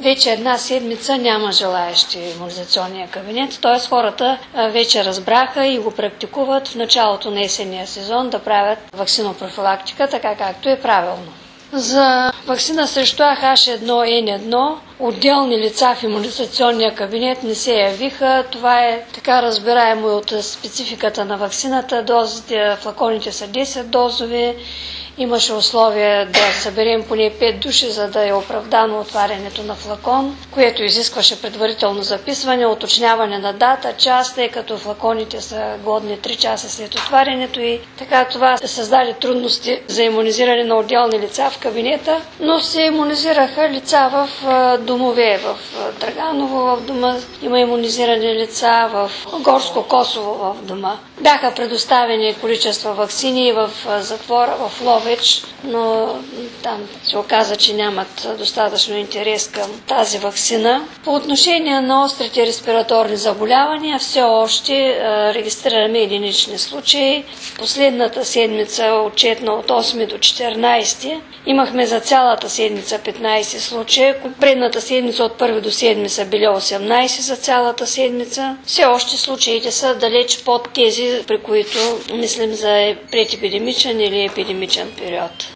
вече една седмица няма желаещи имунизационния кабинет, т.е. хората вече разбраха и го практикуват в началото на есенния сезон да правят ваксинопрофилактика, така както е правилно. За ваксина срещу H1N1 отделни лица в имунизационния кабинет не се явиха. Това е така разбираемо от спецификата на ваксината. Дозите, флаконите са 10 дозови. Имаше условие да съберем поне 5 души, за да е оправдано отварянето на флакон, което изискваше предварително записване, уточняване на дата, час, тъй като флаконите са годни 3 часа след отварянето и така това създаде трудности за имунизиране на отделни лица в кабинета, но се имунизираха лица в домове, в Драганово в дома, има имунизирани лица в Горско Косово в дома. Бяха предоставени количества ваксини в затвора в Ловеч, но там се оказа, че нямат достатъчно интерес към тази ваксина. По отношение на острите респираторни заболявания, все още регистрираме единични случаи. Последната седмица, отчетна от 8 до 14, имахме за цялата седмица 15 случая. Предната седмица от 1 до 7 са били 18 за цялата седмица. Все още случаите са далеч под тези, при които мислим за предепидемичен или епидемичен период.